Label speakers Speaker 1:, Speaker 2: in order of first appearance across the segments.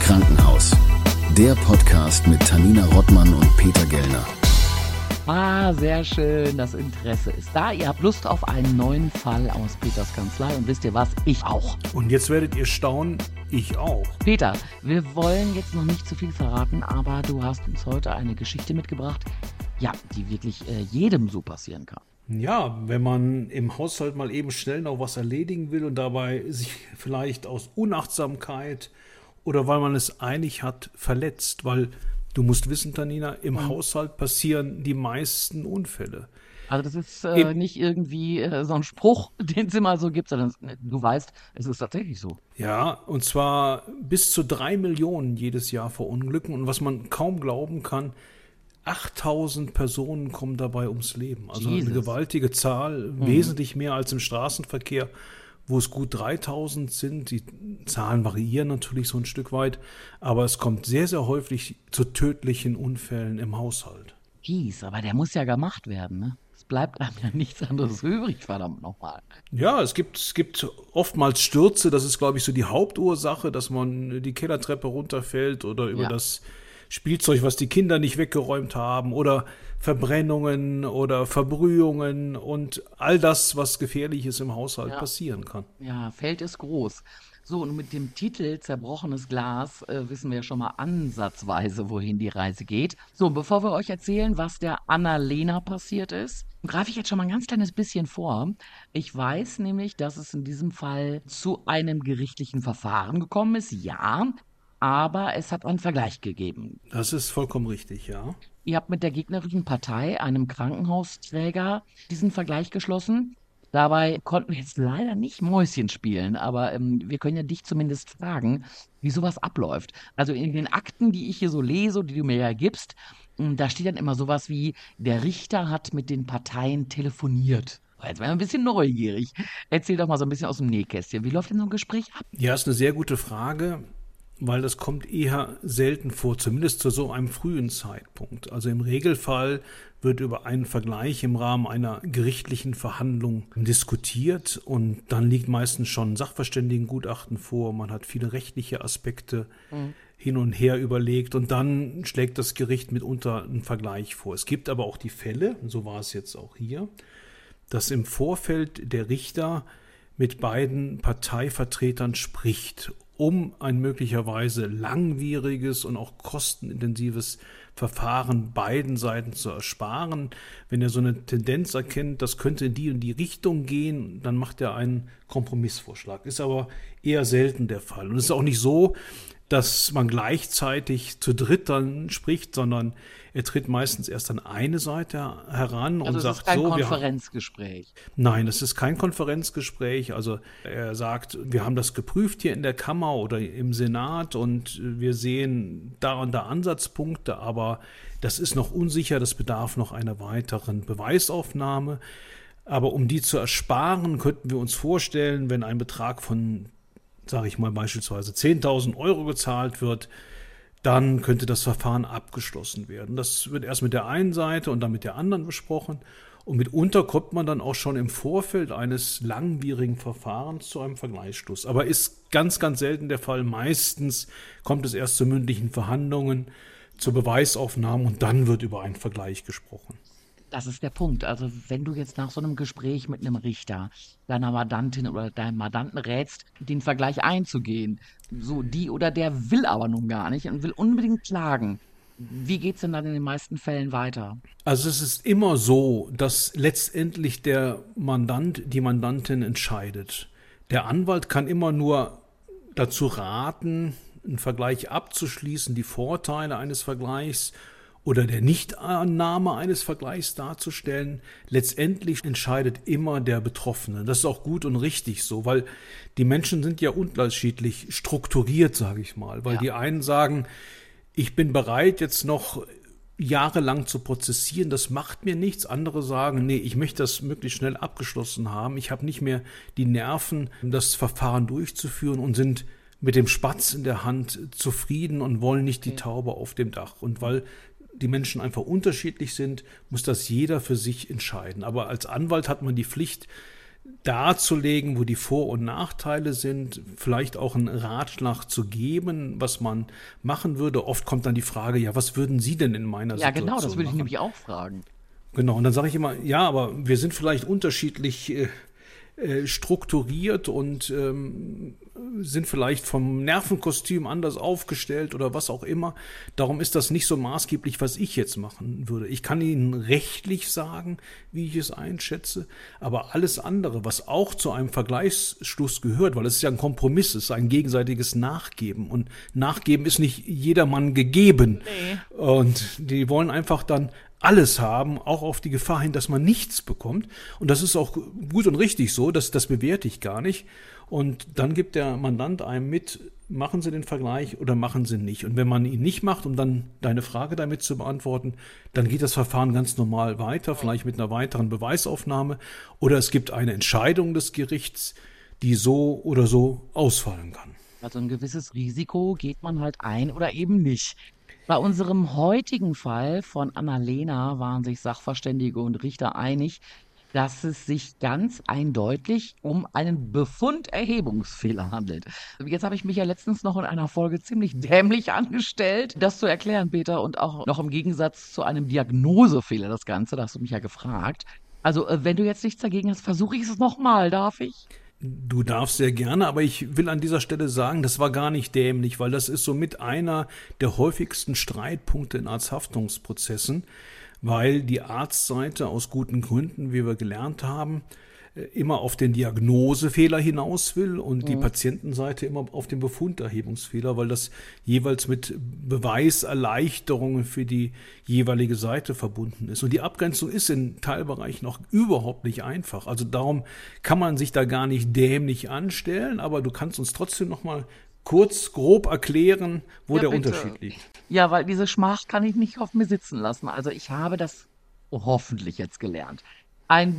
Speaker 1: Krankenhaus. Der Podcast mit Tanina Rottmann und Peter Gellner.
Speaker 2: Sehr schön, das Interesse ist da. Ihr habt Lust auf einen neuen Fall aus Peters Kanzlei und wisst ihr was? Ich auch.
Speaker 3: Und jetzt werdet ihr staunen, ich auch.
Speaker 2: Peter, wir wollen jetzt noch nicht zu viel verraten, aber du hast uns heute eine Geschichte mitgebracht, ja, die wirklich jedem so passieren kann.
Speaker 3: Ja, wenn man im Haushalt mal eben schnell noch was erledigen will und dabei sich vielleicht aus Unachtsamkeit oder weil man es eilig hat, verletzt, weil du musst wissen, Tanina, im Haushalt passieren die meisten Unfälle.
Speaker 2: Also das ist nicht irgendwie so ein Spruch, den es immer so gibt, sondern du weißt, es ist tatsächlich so.
Speaker 3: Ja, und zwar bis zu 3 Millionen jedes Jahr verunglücken. Und was man kaum glauben kann, 8000 Personen kommen dabei ums Leben. Also
Speaker 2: Jesus.
Speaker 3: eine gewaltige Zahl, wesentlich mehr als im Straßenverkehr, wo es gut 3000 sind. Die Zahlen variieren natürlich so ein Stück weit, aber es kommt sehr, sehr häufig zu tödlichen Unfällen im Haushalt.
Speaker 2: Aber der muss ja gemacht werden, ne? Es bleibt einem ja nichts anderes übrig, verdammt nochmal.
Speaker 3: Ja, es gibt oftmals Stürze, das ist, glaube ich, so die Hauptursache, dass man die Kellertreppe runterfällt oder über das Spielzeug, was die Kinder nicht weggeräumt haben, oder Verbrennungen oder Verbrühungen und all das, was Gefährliches im Haushalt passieren kann.
Speaker 2: Ja, Feld ist groß. So, und mit dem Titel Zerbrochenes Glas wissen wir schon mal ansatzweise, wohin die Reise geht. So, bevor wir euch erzählen, was der Anna-Lena passiert ist, greife ich jetzt schon mal ein ganz kleines bisschen vor. Ich weiß nämlich, dass es in diesem Fall zu einem gerichtlichen Verfahren gekommen ist, ja, aber es hat einen Vergleich gegeben.
Speaker 3: Das ist vollkommen richtig, ja.
Speaker 2: Ihr habt mit der gegnerischen Partei, einem Krankenhausträger, diesen Vergleich geschlossen. Dabei konnten wir jetzt leider nicht Mäuschen spielen, aber wir können ja dich zumindest fragen, wie sowas abläuft. Also in den Akten, die ich hier so lese, die du mir ja gibst, da steht dann immer sowas wie, der Richter hat mit den Parteien telefoniert. Jetzt wäre ich ein bisschen neugierig. Erzähl doch mal so ein bisschen aus dem Nähkästchen. Wie läuft denn so ein Gespräch ab?
Speaker 3: Ja, ist eine sehr gute Frage, weil das kommt eher selten vor, zumindest zu so einem frühen Zeitpunkt. Also im Regelfall wird über einen Vergleich im Rahmen einer gerichtlichen Verhandlung diskutiert und dann liegt meistens schon ein Sachverständigengutachten vor. Man hat viele rechtliche Aspekte hin und her überlegt und dann schlägt das Gericht mitunter einen Vergleich vor. Es gibt aber auch die Fälle, so war es jetzt auch hier, dass im Vorfeld der Richter mit beiden Parteivertretern spricht, um ein möglicherweise langwieriges und auch kostenintensives Verfahren beiden Seiten zu ersparen. Wenn er so eine Tendenz erkennt, das könnte in die und die Richtung gehen, dann macht er einen Kompromissvorschlag. Ist aber eher selten der Fall. Und es ist auch nicht so, dass man gleichzeitig zu dritt dann spricht, sondern er tritt meistens erst an eine Seite heran und sagt so.
Speaker 2: Also es ist kein Konferenzgespräch.
Speaker 3: Nein, es ist kein Konferenzgespräch. Also er sagt, wir haben das geprüft hier in der Kammer oder im Senat und wir sehen da und da Ansatzpunkte, aber das ist noch unsicher, das bedarf noch einer weiteren Beweisaufnahme. Aber um die zu ersparen, könnten wir uns vorstellen, wenn ein Betrag von, sage ich mal beispielsweise 10.000 Euro gezahlt wird, dann könnte das Verfahren abgeschlossen werden. Das wird erst mit der einen Seite und dann mit der anderen besprochen. Und mitunter kommt man dann auch schon im Vorfeld eines langwierigen Verfahrens zu einem Vergleichsschluss. Aber ist ganz, ganz selten der Fall. Meistens kommt es erst zu mündlichen Verhandlungen, zur Beweisaufnahme und dann wird über einen Vergleich gesprochen.
Speaker 2: Das ist der Punkt. Also wenn du jetzt nach so einem Gespräch mit einem Richter deiner Mandantin oder deinem Mandanten rätst, den Vergleich einzugehen, so die oder der will aber nun gar nicht und will unbedingt klagen. Wie geht's denn dann in den meisten Fällen weiter?
Speaker 3: Also es ist immer so, dass letztendlich der Mandant, die Mandantin entscheidet. Der Anwalt kann immer nur dazu raten, einen Vergleich abzuschließen, die Vorteile eines Vergleichs oder der Nichtannahme eines Vergleichs darzustellen. Letztendlich entscheidet immer der Betroffene. Das ist auch gut und richtig so, weil die Menschen sind ja unterschiedlich strukturiert, sage ich mal. Weil die einen sagen, ich bin bereit, jetzt noch jahrelang zu prozessieren, das macht mir nichts. Andere sagen, nee, ich möchte das möglichst schnell abgeschlossen haben. Ich habe nicht mehr die Nerven, das Verfahren durchzuführen und sind mit dem Spatz in der Hand zufrieden und wollen nicht die Taube auf dem Dach. Und weil die Menschen einfach unterschiedlich sind, muss das jeder für sich entscheiden. Aber als Anwalt hat man die Pflicht, darzulegen, wo die Vor- und Nachteile sind, vielleicht auch einen Ratschlag zu geben, was man machen würde. Oft kommt dann die Frage, ja, was würden Sie denn in meiner
Speaker 2: Ja, genau, das
Speaker 3: Situation
Speaker 2: würde ich
Speaker 3: machen?
Speaker 2: nämlich auch fragen.
Speaker 3: Genau, und dann sage ich immer, ja, aber wir sind vielleicht unterschiedlich strukturiert und sind vielleicht vom Nervenkostüm anders aufgestellt oder was auch immer. Darum ist das nicht so maßgeblich, was ich jetzt machen würde. Ich kann Ihnen rechtlich sagen, wie ich es einschätze, aber alles andere, was auch zu einem Vergleichsschluss gehört, weil es ist ja ein Kompromiss, es ist ein gegenseitiges Nachgeben und Nachgeben ist nicht jedermann gegeben.
Speaker 2: Nee.
Speaker 3: Und die wollen einfach dann alles haben, auch auf die Gefahr hin, dass man nichts bekommt. Und das ist auch gut und richtig so, das bewerte ich gar nicht. Und dann gibt der Mandant einem mit, machen Sie den Vergleich oder machen Sie nicht. Und wenn man ihn nicht macht, um dann deine Frage damit zu beantworten, dann geht das Verfahren ganz normal weiter, vielleicht mit einer weiteren Beweisaufnahme. Oder es gibt eine Entscheidung des Gerichts, die so oder so ausfallen kann.
Speaker 2: Also ein gewisses Risiko geht man halt ein oder eben nicht. Bei unserem heutigen Fall von Annalena waren sich Sachverständige und Richter einig, dass es sich ganz eindeutig um einen Befunderhebungsfehler handelt. Jetzt habe ich mich ja letztens noch in einer Folge ziemlich dämlich angestellt, das zu erklären, Peter, und auch noch im Gegensatz zu einem Diagnosefehler das Ganze, da hast du mich ja gefragt. Also, wenn du jetzt nichts dagegen hast, versuche ich es nochmal, darf ich?
Speaker 3: Du darfst sehr gerne, aber ich will an dieser Stelle sagen, das war gar nicht dämlich, weil das ist somit einer der häufigsten Streitpunkte in Arzthaftungsprozessen, weil die Arztseite aus guten Gründen, wie wir gelernt haben, immer auf den Diagnosefehler hinaus will und die Patientenseite immer auf den Befunderhebungsfehler, weil das jeweils mit Beweiserleichterungen für die jeweilige Seite verbunden ist. Und die Abgrenzung ist in Teilbereichen auch überhaupt nicht einfach. Also darum kann man sich da gar nicht dämlich anstellen, aber du kannst uns trotzdem noch mal kurz, grob erklären, wo
Speaker 2: Ja,
Speaker 3: der
Speaker 2: bitte.
Speaker 3: Unterschied liegt.
Speaker 2: Ja, weil diese Schmach kann ich nicht auf mir sitzen lassen. Also ich habe das hoffentlich jetzt gelernt. Ein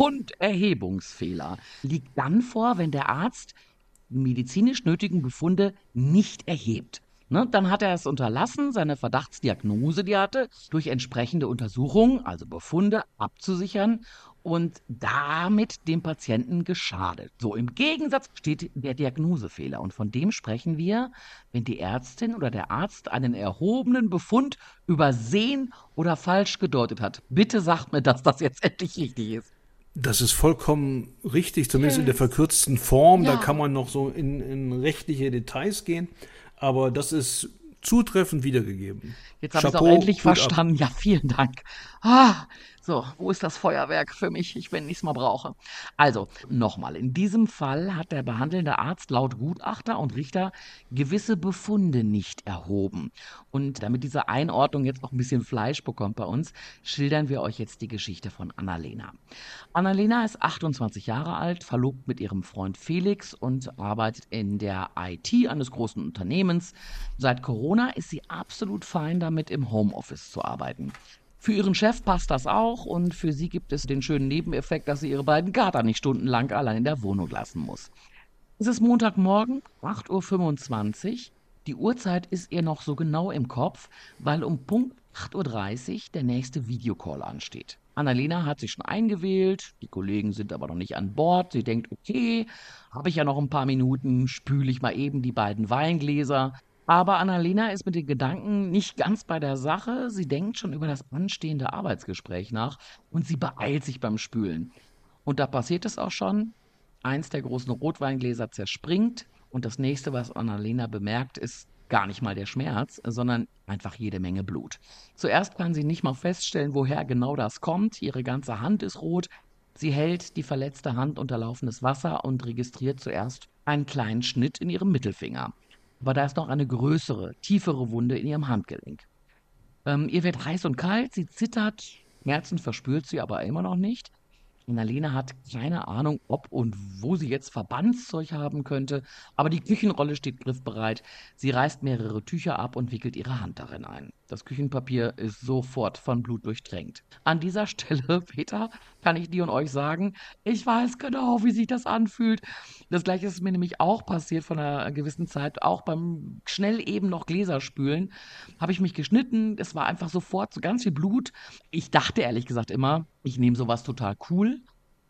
Speaker 2: Befunderhebungsfehler liegt dann vor, wenn der Arzt die medizinisch nötigen Befunde nicht erhebt. Ne, dann hat er es unterlassen, seine Verdachtsdiagnose, die er hatte, durch entsprechende Untersuchungen, also Befunde, abzusichern und damit dem Patienten geschadet. So, im Gegensatz steht der Diagnosefehler. Und von dem sprechen wir, wenn die Ärztin oder der Arzt einen erhobenen Befund übersehen oder falsch gedeutet hat. Bitte sagt mir, dass das jetzt endlich richtig ist.
Speaker 3: Das ist vollkommen richtig, zumindest in der
Speaker 2: Yes.
Speaker 3: verkürzten Form. Da
Speaker 2: Ja.
Speaker 3: kann man noch so in rechtliche Details gehen. Aber das ist zutreffend wiedergegeben.
Speaker 2: Jetzt habe ich es auch
Speaker 3: Chapeau,
Speaker 2: endlich
Speaker 3: Hut ab.
Speaker 2: verstanden. Ja, vielen Dank. Ah, so, wo ist das Feuerwerk für mich, wenn ich es mal brauche? Also, nochmal, in diesem Fall hat der behandelnde Arzt laut Gutachter und Richter gewisse Befunde nicht erhoben. Und damit diese Einordnung jetzt noch ein bisschen Fleisch bekommt bei uns, schildern wir euch jetzt die Geschichte von Annalena. Annalena ist 28 Jahre alt, verlobt mit ihrem Freund Felix und arbeitet in der IT eines großen Unternehmens. Seit Corona ist sie absolut fein damit, im Homeoffice zu arbeiten. Für ihren Chef passt das auch und für sie gibt es den schönen Nebeneffekt, dass sie ihre beiden Kater nicht stundenlang allein in der Wohnung lassen muss. Es ist Montagmorgen, 8:25 Uhr. Die Uhrzeit ist ihr noch so genau im Kopf, weil um Punkt 8:30 Uhr der nächste Videocall ansteht. Annalena hat sich schon eingewählt, die Kollegen sind aber noch nicht an Bord. Sie denkt, okay, habe ich ja noch ein paar Minuten, spüle ich mal eben die beiden Weingläser. Aber Annalena ist mit den Gedanken nicht ganz bei der Sache. Sie denkt schon über das anstehende Arbeitsgespräch nach und sie beeilt sich beim Spülen. Und da passiert es auch schon. Eins der großen Rotweingläser zerspringt und das nächste, was Annalena bemerkt, ist gar nicht mal der Schmerz, sondern einfach jede Menge Blut. Zuerst kann sie nicht mal feststellen, woher genau das kommt. Ihre ganze Hand ist rot. Sie hält die verletzte Hand unter laufendes Wasser und registriert zuerst einen kleinen Schnitt in ihrem Mittelfinger. Aber da ist noch eine größere, tiefere Wunde in ihrem Handgelenk. Ihr wird heiß und kalt, sie zittert, Schmerzen verspürt sie aber immer noch nicht. Annalena hat keine Ahnung, ob und wo sie jetzt Verbandszeug haben könnte, aber die Küchenrolle steht griffbereit. Sie reißt mehrere Tücher ab und wickelt ihre Hand darin ein. Das Küchenpapier ist sofort von Blut durchtränkt. An dieser Stelle, Peter, kann ich dir und euch sagen, ich weiß genau, wie sich das anfühlt. Das Gleiche ist mir nämlich auch passiert von einer gewissen Zeit, auch beim schnell eben noch Gläser spülen. Habe ich mich geschnitten, es war einfach sofort so ganz viel Blut. Ich dachte ehrlich gesagt immer, ich nehme sowas total cool.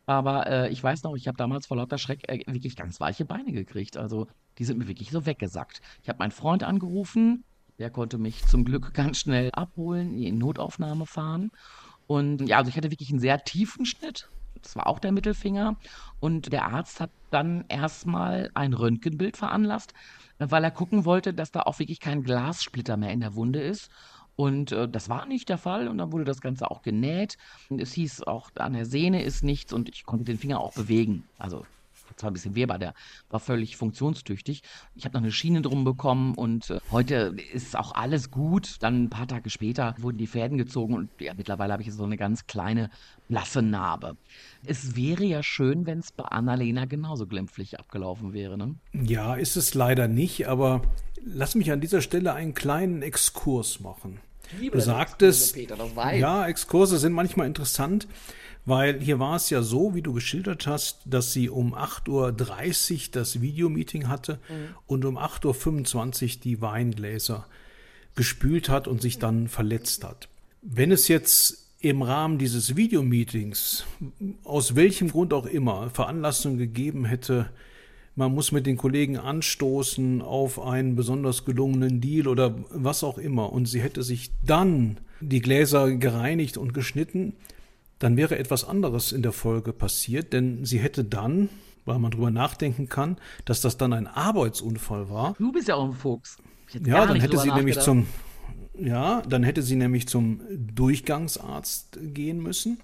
Speaker 2: Aber ich weiß noch, ich habe damals vor lauter Schreck wirklich ganz weiche Beine gekriegt. Also die sind mir wirklich so weggesackt. Ich habe meinen Freund angerufen, der konnte mich zum Glück ganz schnell abholen, in Notaufnahme fahren. Und ja, also ich hatte wirklich einen sehr tiefen Schnitt. Das war auch der Mittelfinger. Und der Arzt hat dann erstmal ein Röntgenbild veranlasst, weil er gucken wollte, dass da auch wirklich kein Glassplitter mehr in der Wunde ist. Und das war nicht der Fall. Und dann wurde das Ganze auch genäht. Und es hieß auch, an der Sehne ist nichts und ich konnte den Finger auch bewegen. Also zwar ein bisschen weh, aber der war völlig funktionstüchtig. Ich habe noch eine Schiene drum bekommen und heute ist auch alles gut. Dann ein paar Tage später wurden die Fäden gezogen und ja, mittlerweile habe ich jetzt so eine ganz kleine blasse Narbe. Es wäre ja schön, wenn es bei Annalena genauso glimpflich abgelaufen wäre, ne?
Speaker 3: Ja, ist es leider nicht, aber lass mich an dieser Stelle einen kleinen Exkurs machen.
Speaker 2: Ich liebe
Speaker 3: Du
Speaker 2: deine Exkurse,
Speaker 3: sagtest,
Speaker 2: Peter, das weiß.
Speaker 3: ja, Exkurse sind manchmal interessant, weil hier war es ja so, wie du geschildert hast, dass sie um 8:30 Uhr das Videomeeting hatte und um 8:25 Uhr die Weingläser gespült hat und sich dann verletzt hat. Wenn es jetzt im Rahmen dieses Videomeetings, aus welchem Grund auch immer, Veranlassung gegeben hätte, man muss mit den Kollegen anstoßen auf einen besonders gelungenen Deal oder was auch immer, und sie hätte sich dann die Gläser gereinigt und geschnitten, dann wäre etwas anderes in der Folge passiert, denn sie hätte dann, weil man drüber nachdenken kann, dass das dann ein Arbeitsunfall war.
Speaker 2: Du bist ja auch ein Fuchs. Ich hätte
Speaker 3: Ja,
Speaker 2: gar
Speaker 3: dann
Speaker 2: nicht
Speaker 3: hätte
Speaker 2: drüber
Speaker 3: sie nämlich
Speaker 2: nachgedacht.
Speaker 3: dann hätte sie nämlich zum Durchgangsarzt gehen müssen.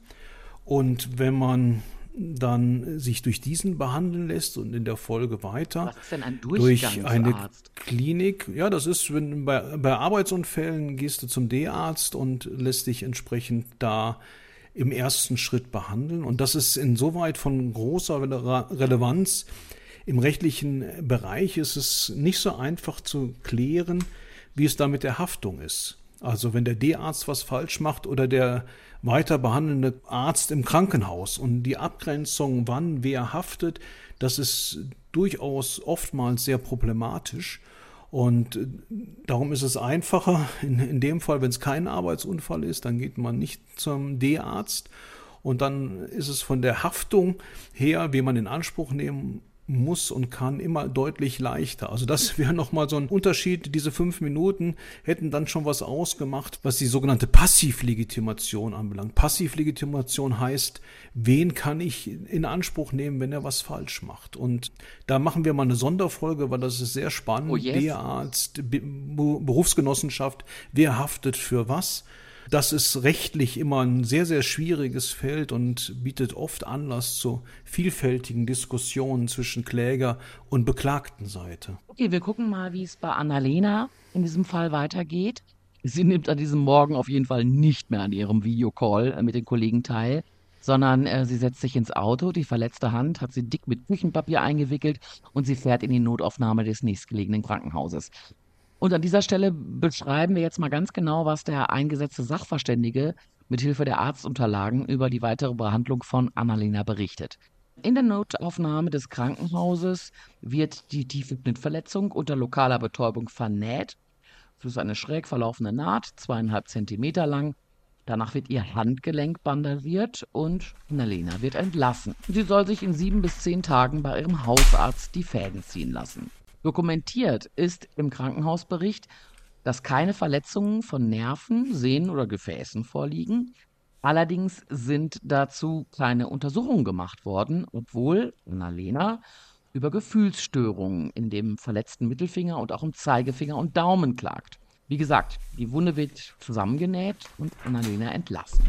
Speaker 3: Und wenn man dann sich durch diesen behandeln lässt und in der Folge weiter
Speaker 2: Was ist denn ein
Speaker 3: durch eine
Speaker 2: Durchgangsarzt?
Speaker 3: Klinik, ja, das ist, wenn bei Arbeitsunfällen gehst du zum D-Arzt und lässt dich entsprechend da im ersten Schritt behandeln. Und das ist insoweit von großer Relevanz. Im rechtlichen Bereich ist es nicht so einfach zu klären, wie es da mit der Haftung ist. Also wenn der D-Arzt was falsch macht oder der weiter behandelnde Arzt im Krankenhaus, und die Abgrenzung, wann wer haftet, das ist durchaus oftmals sehr problematisch. Und darum ist es einfacher, in dem Fall, wenn es kein Arbeitsunfall ist, dann geht man nicht zum D-Arzt. Und dann ist es von der Haftung her, wie man in Anspruch nehmen muss und kann, immer deutlich leichter. Also das wäre nochmal so ein Unterschied. Diese 5 Minuten hätten dann schon was ausgemacht, was die sogenannte Passivlegitimation anbelangt. Passivlegitimation heißt, wen kann ich in Anspruch nehmen, wenn er was falsch macht. Und da machen wir mal eine Sonderfolge, weil das ist sehr spannend.
Speaker 2: Oh yes.
Speaker 3: D-Arzt, Berufsgenossenschaft, wer haftet für was? Das ist rechtlich immer ein sehr, sehr schwieriges Feld und bietet oft Anlass zu vielfältigen Diskussionen zwischen Kläger- und Beklagtenseite.
Speaker 2: Okay, wir gucken mal, wie es bei Annalena in diesem Fall weitergeht. Sie nimmt an diesem Morgen auf jeden Fall nicht mehr an ihrem Videocall mit den Kollegen teil, sondern sie setzt sich ins Auto. Die verletzte Hand hat sie dick mit Küchenpapier eingewickelt und sie fährt in die Notaufnahme des nächstgelegenen Krankenhauses. Und an dieser Stelle beschreiben wir jetzt mal ganz genau, was der eingesetzte Sachverständige mithilfe der Arztunterlagen über die weitere Behandlung von Annalena berichtet. In der Notaufnahme des Krankenhauses wird die tiefe Schnittverletzung unter lokaler Betäubung vernäht. Es ist eine schräg verlaufende Naht, 2,5 Zentimeter lang. Danach wird ihr Handgelenk bandagiert und Annalena wird entlassen. Sie soll sich in 7 bis 10 Tagen bei ihrem Hausarzt die Fäden ziehen lassen. Dokumentiert ist im Krankenhausbericht, dass keine Verletzungen von Nerven, Sehnen oder Gefäßen vorliegen. Allerdings sind dazu kleine Untersuchungen gemacht worden, obwohl Annalena über Gefühlsstörungen in dem verletzten Mittelfinger und auch im Zeigefinger und Daumen klagt. Wie gesagt, die Wunde wird zusammengenäht und Annalena entlassen.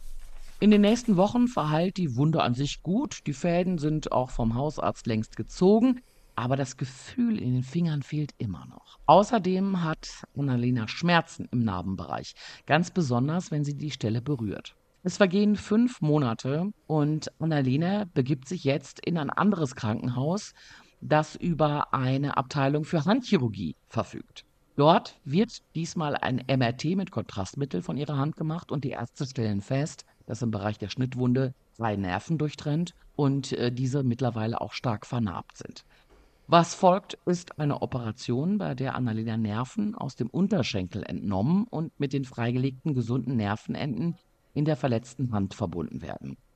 Speaker 2: In den nächsten Wochen verheilt die Wunde an sich gut. Die Fäden sind auch vom Hausarzt längst gezogen. Aber das Gefühl in den Fingern fehlt immer noch. Außerdem hat Annalena Schmerzen im Narbenbereich, ganz besonders, wenn sie die Stelle berührt. Es vergehen 5 Monate und Annalena begibt sich jetzt in ein anderes Krankenhaus, das über eine Abteilung für Handchirurgie verfügt. Dort wird diesmal ein MRT mit Kontrastmittel von ihrer Hand gemacht und die Ärzte stellen fest, dass im Bereich der Schnittwunde 3 Nerven durchtrennt und diese mittlerweile auch stark vernarbt sind. Was folgt, ist eine Operation, bei der Annalena Nerven aus dem Unterschenkel entnommen und mit den freigelegten gesunden Nervenenden in der verletzten Hand verbunden werden.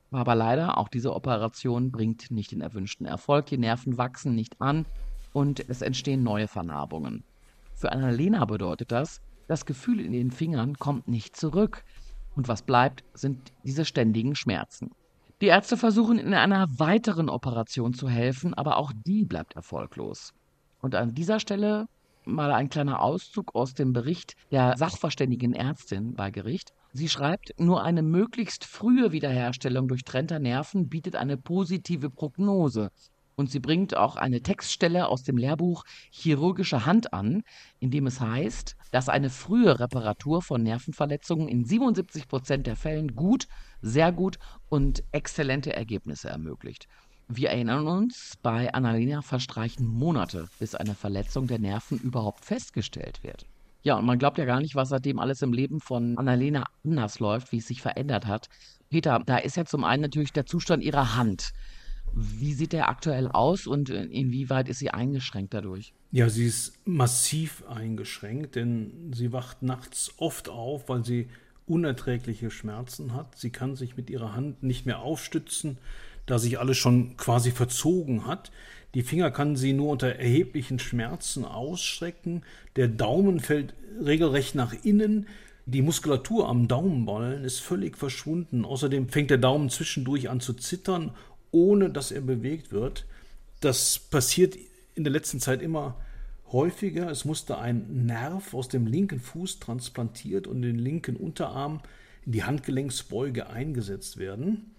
Speaker 2: Aber leider, auch diese Operation bringt nicht den erwünschten Erfolg. Die Nerven wachsen nicht an und es entstehen neue Vernarbungen. Für Annalena bedeutet das, das Gefühl in den Fingern kommt nicht zurück. Und was bleibt, sind diese ständigen Schmerzen. Die Ärzte versuchen in einer weiteren Operation zu helfen, aber auch die bleibt erfolglos. Und an dieser Stelle mal ein kleiner Auszug aus dem Bericht der sachverständigen Ärztin bei Gericht. Sie schreibt, nur eine möglichst frühe Wiederherstellung durchtrennter Nerven bietet eine positive Prognose. Und sie bringt auch eine Textstelle aus dem Lehrbuch Chirurgische Hand an, in dem es heißt, dass eine frühe Reparatur von Nervenverletzungen in 77% der Fällen gut, sehr gut und exzellente Ergebnisse ermöglicht. Wir erinnern uns, bei Annalena verstreichen Monate, bis eine Verletzung der Nerven überhaupt festgestellt wird. Ja, und man glaubt ja gar nicht, was seitdem alles im Leben von Annalena anders läuft, wie es sich verändert hat. Peter, da ist ja zum einen natürlich der Zustand ihrer Hand. Wie sieht der aktuell aus und inwieweit ist sie eingeschränkt dadurch?
Speaker 3: Ja, sie ist massiv eingeschränkt, denn sie wacht nachts oft auf, weil sie unerträgliche Schmerzen hat. Sie kann sich mit ihrer Hand nicht mehr aufstützen, da sich alles schon quasi verzogen hat. Die Finger kann sie nur unter erheblichen Schmerzen ausstrecken. Der Daumen fällt regelrecht nach innen. Die Muskulatur am Daumenballen ist völlig verschwunden. Außerdem fängt der Daumen zwischendurch an zu zittern, ohne dass er bewegt wird. Das passiert in der letzten Zeit immer häufiger. Es musste ein Nerv aus dem linken Fuß transplantiert und in den linken Unterarm in die Handgelenksbeuge eingesetzt werden.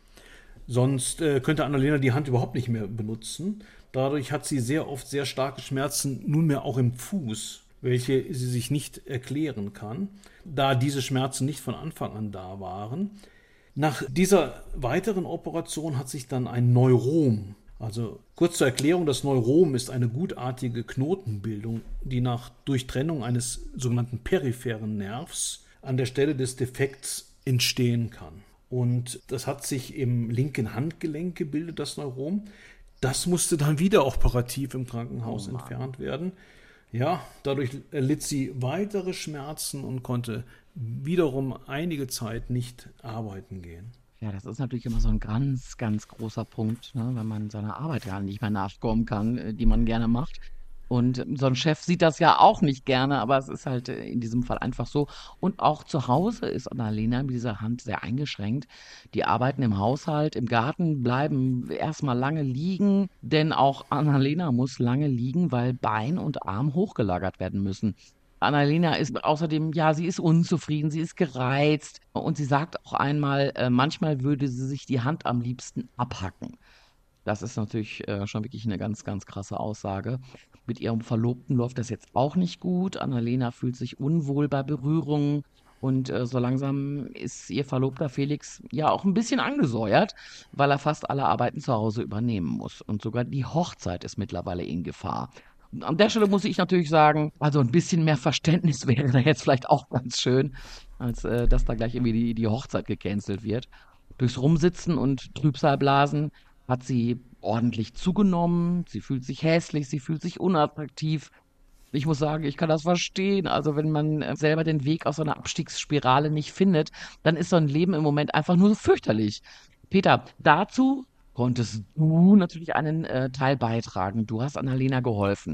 Speaker 3: Sonst könnte Annalena die Hand überhaupt nicht mehr benutzen. Dadurch hat sie sehr oft sehr starke Schmerzen, nunmehr auch im Fuß, welche sie sich nicht erklären kann, da diese Schmerzen nicht von Anfang an da waren. Nach dieser weiteren Operation hat sich dann ein Neurom, also kurz zur Erklärung, das Neurom ist eine gutartige Knotenbildung, die nach Durchtrennung eines sogenannten peripheren Nervs an der Stelle des Defekts entstehen kann. Und das hat sich im linken Handgelenk gebildet, das Neurom. Das musste dann wieder operativ im Krankenhaus entfernt werden. Ja, dadurch erlitt sie weitere Schmerzen und konnte wiederum einige Zeit nicht arbeiten gehen.
Speaker 2: Ja, das ist natürlich immer so ein ganz, ganz großer Punkt, ne, wenn man seiner Arbeit gar nicht mehr nachkommen kann, die man gerne macht. Und so ein Chef sieht das ja auch nicht gerne, aber es ist halt in diesem Fall einfach so. Und auch zu Hause ist Annalena mit dieser Hand sehr eingeschränkt. Die arbeiten im Haushalt, im Garten, bleiben erstmal lange liegen, denn auch Annalena muss lange liegen, weil Bein und Arm hochgelagert werden müssen. Annalena ist außerdem, ja, sie ist unzufrieden, sie ist gereizt und sie sagt auch einmal, manchmal würde sie sich die Hand am liebsten abhacken. Das ist natürlich schon wirklich eine ganz, ganz krasse Aussage. Mit ihrem Verlobten läuft das jetzt auch nicht gut. Annalena fühlt sich unwohl bei Berührungen und so langsam ist ihr Verlobter Felix ja auch ein bisschen angesäuert, weil er fast alle Arbeiten zu Hause übernehmen muss. Und sogar die Hochzeit ist mittlerweile in Gefahr. Und an der Stelle muss ich natürlich sagen, also ein bisschen mehr Verständnis wäre da jetzt vielleicht auch ganz schön, als dass da gleich irgendwie die Hochzeit gecancelt wird. Durchs Rumsitzen und Trübsalblasen hat sie ordentlich zugenommen, sie fühlt sich hässlich, sie fühlt sich unattraktiv. Ich muss sagen, ich kann das verstehen. Also wenn man selber den Weg aus so einer Abstiegsspirale nicht findet, dann ist so ein Leben im Moment einfach nur so fürchterlich. Peter, dazu konntest du natürlich einen Teil beitragen. Du hast Annalena geholfen.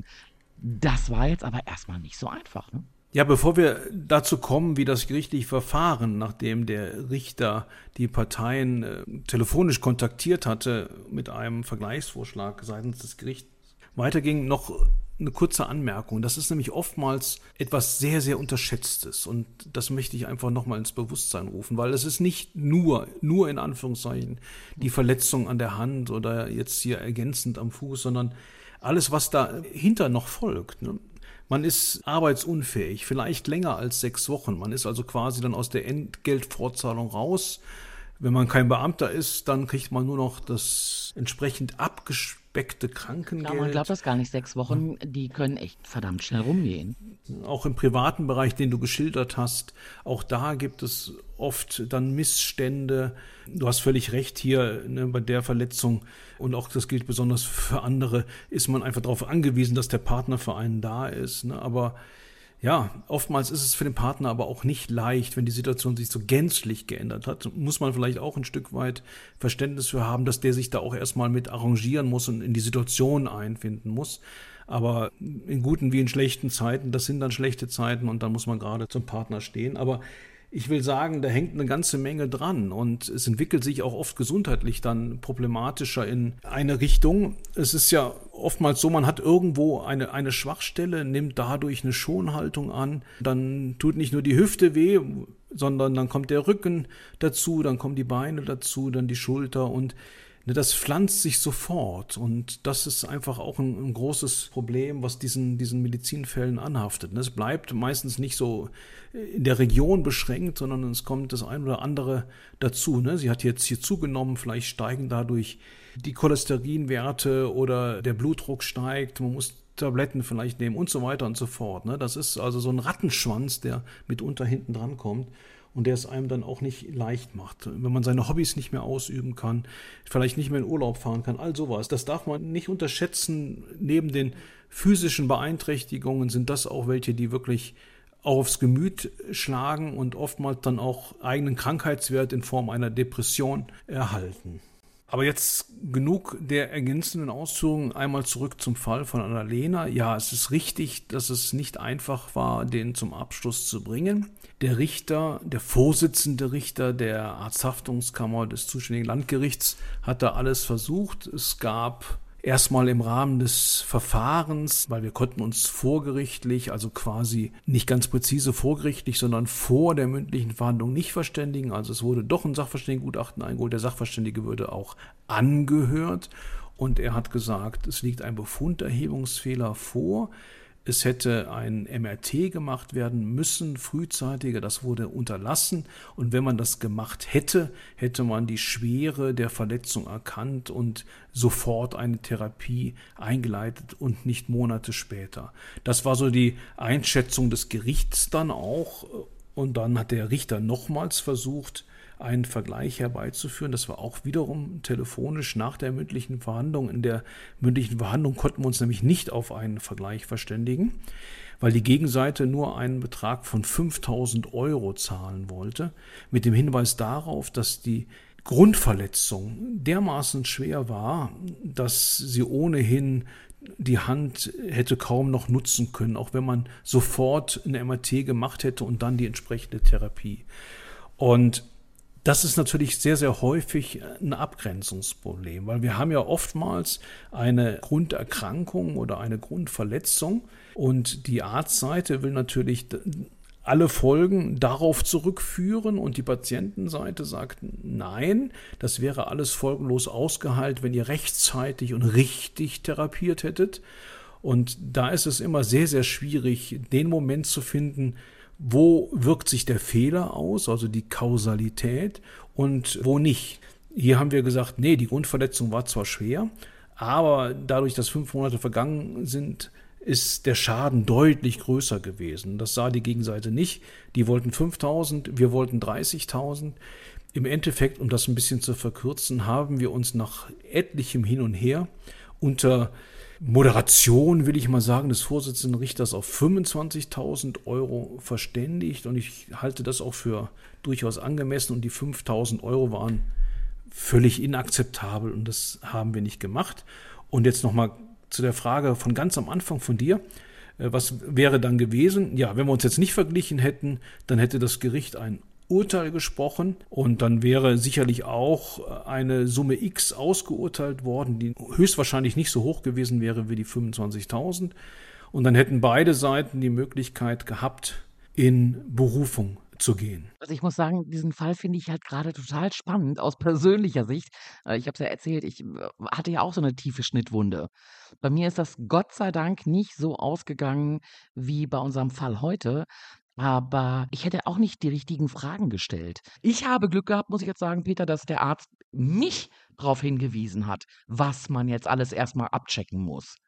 Speaker 2: Das war jetzt aber erstmal nicht so einfach, ne?
Speaker 3: Ja, bevor wir dazu kommen, wie das gerichtliche Verfahren, nachdem der Richter die Parteien telefonisch kontaktiert hatte mit einem Vergleichsvorschlag seitens des Gerichts weiterging, noch eine kurze Anmerkung. Das ist nämlich oftmals etwas sehr, sehr Unterschätztes und das möchte ich einfach nochmal ins Bewusstsein rufen, weil es ist nicht nur in Anführungszeichen die Verletzung an der Hand oder jetzt hier ergänzend am Fuß, sondern alles, was dahinter noch folgt, ne? Man ist arbeitsunfähig, vielleicht länger als 6 Wochen. Man ist also quasi dann aus der Entgeltfortzahlung raus. Wenn man kein Beamter ist, dann kriegt man nur noch das entsprechend abgespeckte Krankengeld.
Speaker 2: Ja, man glaubt das gar nicht. 6 Wochen, die können echt verdammt schnell rumgehen.
Speaker 3: Auch im privaten Bereich, den du geschildert hast, auch da gibt es oft dann Missstände. Du hast völlig recht hier, ne, bei der Verletzung, und auch das gilt besonders für andere, ist man einfach darauf angewiesen, dass der Partner für einen da ist. Ne? Aber Ja, oftmals ist es für den Partner aber auch nicht leicht, wenn die Situation sich so gänzlich geändert hat. Muss man vielleicht auch ein Stück weit Verständnis für haben, dass der sich da auch erstmal mit arrangieren muss und in die Situation einfinden muss. Aber in guten wie in schlechten Zeiten, das sind dann schlechte Zeiten und dann muss man gerade zum Partner stehen. Aber ich will sagen, da hängt eine ganze Menge dran und es entwickelt sich auch oft gesundheitlich dann problematischer in eine Richtung. Es ist ja oftmals so, man hat irgendwo eine Schwachstelle, nimmt dadurch eine Schonhaltung an, dann tut nicht nur die Hüfte weh, sondern dann kommt der Rücken dazu, dann kommen die Beine dazu, dann die Schulter und das pflanzt sich sofort und das ist einfach auch ein großes Problem, was diesen Medizinfällen anhaftet. Es bleibt meistens nicht so in der Region beschränkt, sondern es kommt das ein oder andere dazu. Sie hat jetzt hier zugenommen, vielleicht steigen dadurch die Cholesterinwerte oder der Blutdruck steigt, man muss Tabletten vielleicht nehmen und so weiter und so fort. Das ist also so ein Rattenschwanz, der mitunter hinten dran kommt. Und der es einem dann auch nicht leicht macht. Wenn man seine Hobbys nicht mehr ausüben kann, vielleicht nicht mehr in Urlaub fahren kann, all sowas. Das darf man nicht unterschätzen. Neben den physischen Beeinträchtigungen sind das auch welche, die wirklich auch aufs Gemüt schlagen und oftmals dann auch eigenen Krankheitswert in Form einer Depression erhalten. Aber jetzt genug der ergänzenden Ausführungen. Einmal zurück zum Fall von Annalena. Ja, es ist richtig, dass es nicht einfach war, den zum Abschluss zu bringen. Der Richter, der Vorsitzende Richter der Arzthaftungskammer des zuständigen Landgerichts hat da alles versucht. Es gab erstmal im Rahmen des Verfahrens, weil wir konnten uns vorgerichtlich, also quasi nicht ganz präzise vorgerichtlich, sondern vor der mündlichen Verhandlung nicht verständigen. Also es wurde doch ein Sachverständigengutachten eingeholt. Der Sachverständige würde auch angehört und er hat gesagt, es liegt ein Befunderhebungsfehler vor. Es hätte ein MRT gemacht werden müssen, frühzeitiger, das wurde unterlassen. Und wenn man das gemacht hätte, hätte man die Schwere der Verletzung erkannt und sofort eine Therapie eingeleitet und nicht Monate später. Das war so die Einschätzung des Gerichts dann auch. Und dann hat der Richter nochmals versucht, einen Vergleich herbeizuführen. Das war auch wiederum telefonisch nach der mündlichen Verhandlung. In der mündlichen Verhandlung konnten wir uns nämlich nicht auf einen Vergleich verständigen, weil die Gegenseite nur einen Betrag von 5.000 € zahlen wollte, mit dem Hinweis darauf, dass die Grundverletzung dermaßen schwer war, dass sie ohnehin die Hand hätte kaum noch nutzen können, auch wenn man sofort eine MRT gemacht hätte und dann die entsprechende Therapie. Und das ist natürlich sehr, sehr häufig ein Abgrenzungsproblem, weil wir haben ja oftmals eine Grunderkrankung oder eine Grundverletzung und die Arztseite will natürlich alle Folgen darauf zurückführen und die Patientenseite sagt, nein, das wäre alles folgenlos ausgeheilt, wenn ihr rechtzeitig und richtig therapiert hättet. Und da ist es immer sehr, sehr schwierig, den Moment zu finden, wo wirkt sich der Fehler aus, also die Kausalität, und wo nicht. Hier haben wir gesagt, nee, die Grundverletzung war zwar schwer, aber dadurch, dass 5 Monate vergangen sind, ist der Schaden deutlich größer gewesen. Das sah die Gegenseite nicht. Die wollten 5.000, wir wollten 30.000. Im Endeffekt, um das ein bisschen zu verkürzen, haben wir uns nach etlichem Hin und Her unter Moderation, will ich mal sagen, des Vorsitzenden Richters auf 25.000 € verständigt und ich halte das auch für durchaus angemessen und die 5.000 € waren völlig inakzeptabel und das haben wir nicht gemacht. Und jetzt nochmal zu der Frage von ganz am Anfang von dir, was wäre dann gewesen? Ja, wenn wir uns jetzt nicht verglichen hätten, dann hätte das Gericht ein Urteil gesprochen und dann wäre sicherlich auch eine Summe X ausgeurteilt worden, die höchstwahrscheinlich nicht so hoch gewesen wäre wie die 25.000 und dann hätten beide Seiten die Möglichkeit gehabt, in Berufung zu gehen.
Speaker 2: Also ich muss sagen, diesen Fall finde ich halt gerade total spannend aus persönlicher Sicht. Ich habe es ja erzählt, ich hatte ja auch so eine tiefe Schnittwunde. Bei mir ist das Gott sei Dank nicht so ausgegangen wie bei unserem Fall heute. Aber ich hätte auch nicht die richtigen Fragen gestellt. Ich habe Glück gehabt, muss ich jetzt sagen, Peter, dass der Arzt mich darauf hingewiesen hat, was man jetzt alles erstmal abchecken muss.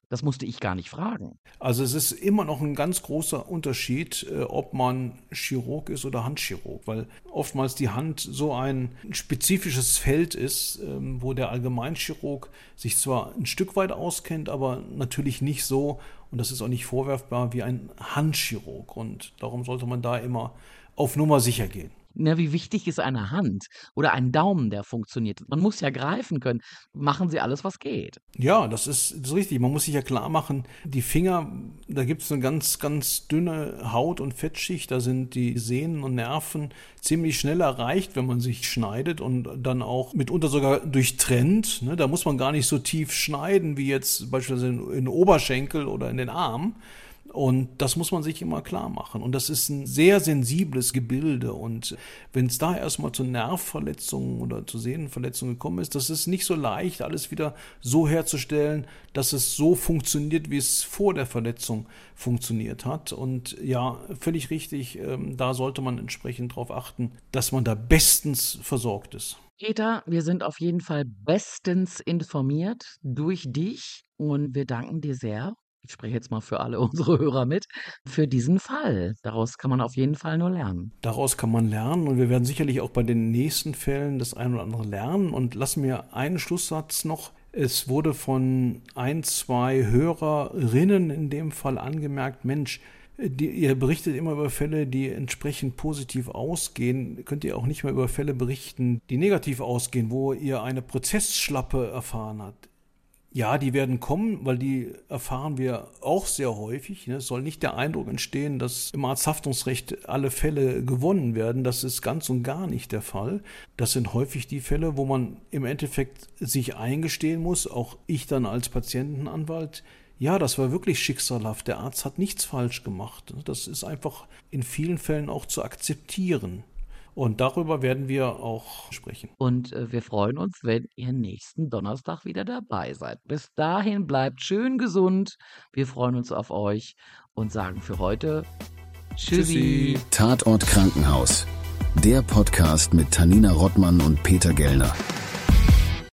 Speaker 2: Das musste ich gar nicht fragen.
Speaker 3: Also es ist immer noch ein ganz großer Unterschied, ob man Chirurg ist oder Handchirurg, weil oftmals die Hand so ein spezifisches Feld ist, wo der Allgemeinchirurg sich zwar ein Stück weit auskennt, aber natürlich nicht so, und das ist auch nicht vorwerfbar, wie ein Handchirurg. Und darum sollte man da immer auf Nummer sicher gehen.
Speaker 2: Na, wie wichtig ist eine Hand oder ein Daumen, der funktioniert? Man muss ja greifen können. Machen Sie alles, was geht.
Speaker 3: Ja, das ist richtig. Man muss sich ja klar machen, die Finger, da gibt es eine ganz, ganz dünne Haut- und Fettschicht. Da sind die Sehnen und Nerven ziemlich schnell erreicht, wenn man sich schneidet und dann auch mitunter sogar durchtrennt. Ne? Da muss man gar nicht so tief schneiden, wie jetzt beispielsweise in den Oberschenkel oder in den Arm. Und das muss man sich immer klar machen. Und das ist ein sehr sensibles Gebilde. Und wenn es da erstmal zu Nervverletzungen oder zu Sehnenverletzungen gekommen ist, das ist nicht so leicht, alles wieder so herzustellen, dass es so funktioniert, wie es vor der Verletzung funktioniert hat. Und ja, völlig richtig, da sollte man entsprechend darauf achten, dass man da bestens versorgt ist.
Speaker 2: Peter, wir sind auf jeden Fall bestens informiert durch dich und wir danken dir sehr. Ich spreche jetzt mal für alle unsere Hörer mit, für diesen Fall. Daraus kann man auf jeden Fall nur lernen.
Speaker 3: Daraus kann man lernen und wir werden sicherlich auch bei den nächsten Fällen das ein oder andere lernen. Und lass mir einen Schlusssatz noch. Es wurde von 1, 2 Hörerinnen in dem Fall angemerkt, Mensch, ihr berichtet immer über Fälle, die entsprechend positiv ausgehen. Könnt ihr auch nicht mehr über Fälle berichten, die negativ ausgehen, wo ihr eine Prozessschlappe erfahren habt? Ja, die werden kommen, weil die erfahren wir auch sehr häufig. Es soll nicht der Eindruck entstehen, dass im Arzthaftungsrecht alle Fälle gewonnen werden. Das ist ganz und gar nicht der Fall. Das sind häufig die Fälle, wo man im Endeffekt sich eingestehen muss, auch ich dann als Patientenanwalt, ja, das war wirklich schicksalhaft. Der Arzt hat nichts falsch gemacht. Das ist einfach in vielen Fällen auch zu akzeptieren. Und darüber werden wir auch sprechen.
Speaker 2: Und wir freuen uns, wenn ihr nächsten Donnerstag wieder dabei seid. Bis dahin bleibt schön gesund. Wir freuen uns auf euch und sagen für heute Tschüssi.
Speaker 1: Tatort Krankenhaus. Der Podcast mit Tanina Rottmann und Peter Gellner.